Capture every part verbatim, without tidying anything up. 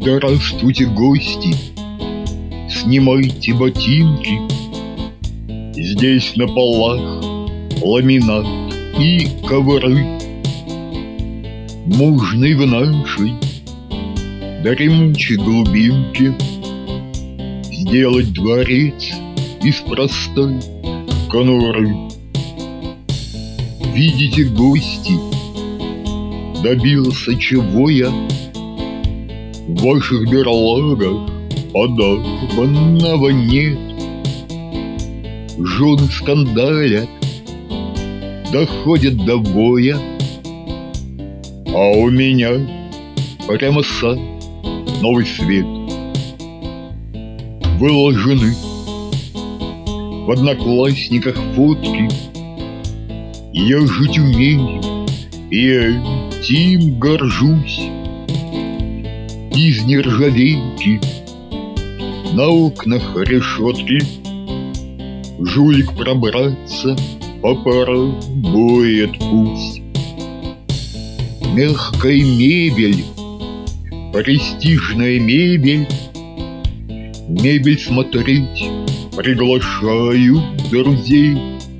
Здравствуйте, гости, снимайте ботинки. Здесь на полах ламинат и ковры. Можно и в нашей дремучей глубинке сделать дворец из простой конуры. Видите, гости, добился чего я в ваших берлагах подобного нет. Жены скандалят, доходят до боя, а у меня прямо сад, новый свет. Выложены в одноклассниках фотки. Я жить умею, и этим горжусь. Из нержавейки на окнах решетки жулик пробраться попробует пусть. Мягкая мебель, престижная мебель, мебель смотреть приглашаю друзей.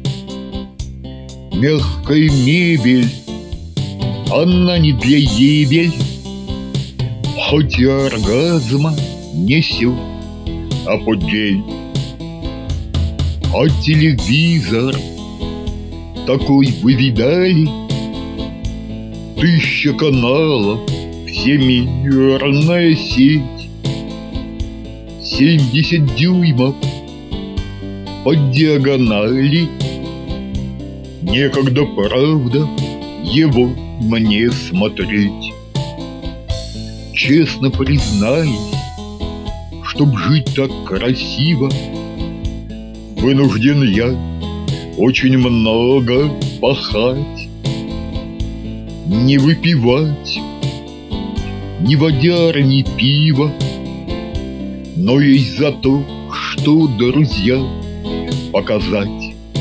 Мягкая мебель, она не для ебель, хоть и оргазма несет апогей. А телевизор такой вы видали? Тысяча каналов, всемирная сеть, семьдесят дюймов по диагонали. Некогда, правда, его мне смотреть. Честно признаюсь, чтоб жить так красиво, вынужден я очень много пахать. Не выпивать ни водяры, ни пива, но есть за то, что, друзья, показать.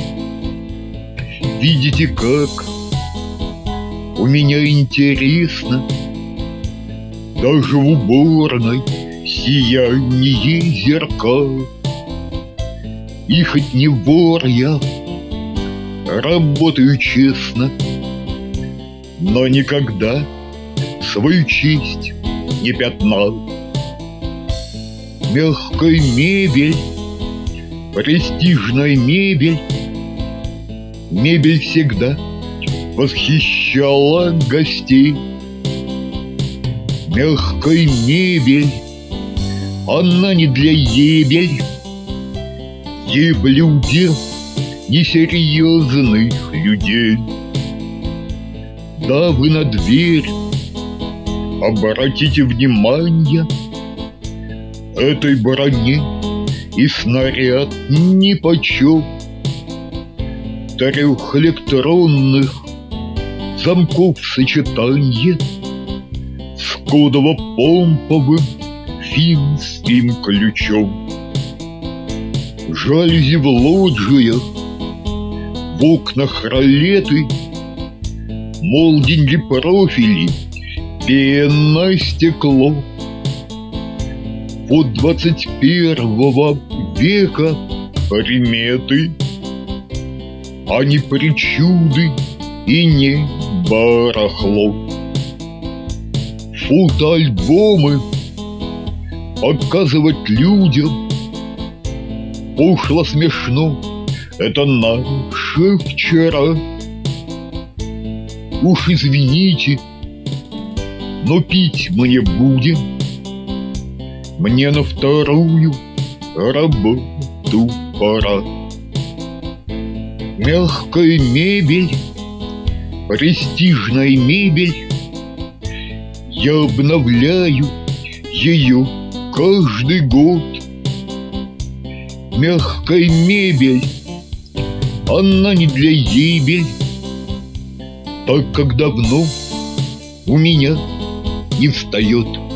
Видите, как у меня интересно, даже в уборной сияние зеркал. И хоть не вор я, работаю честно, но никогда свою честь не пятнал. Мягкая мебель, престижная мебель, мебель всегда восхищала гостей. Мягкая мебель, она не для ебель, еблю дел несерьезных людей. Да, вы на дверь обратите внимание, этой броне и снаряд нипочем. Трехэлектронных замков сочетание с кодово-помповым финским ключом. Жалюзи в лоджиях, в окнах ролеты, молдинги профили, пенное стекло. От двадцать первого века приметы, а не причуды и не барахло. Фотоальбомы показывать людям пошло смешно, это наше вчера. Уж извините, но пить мы не будем, мне на вторую работу пора. Мягкая мебель, престижная мебель, я обновляю ее каждый год. Мягкая мебель, она не для ебель, так как давно у меня не встает